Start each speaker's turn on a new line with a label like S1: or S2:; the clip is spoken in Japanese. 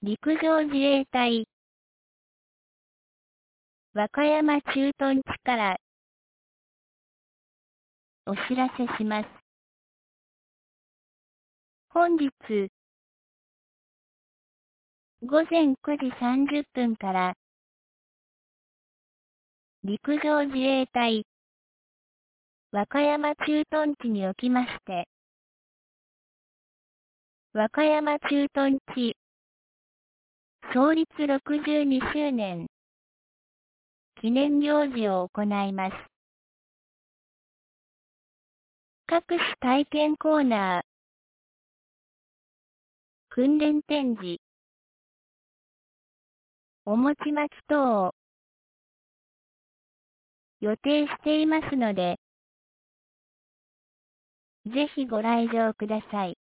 S1: 陸上自衛隊和歌山駐屯地からお知らせします。本日午前9時30分から陸上自衛隊和歌山駐屯地におきまして和歌山駐屯地創立62周年記念行事を行います。各種体験コーナー、訓練展示、お餅巻き等を予定していますので、ぜひご来場ください。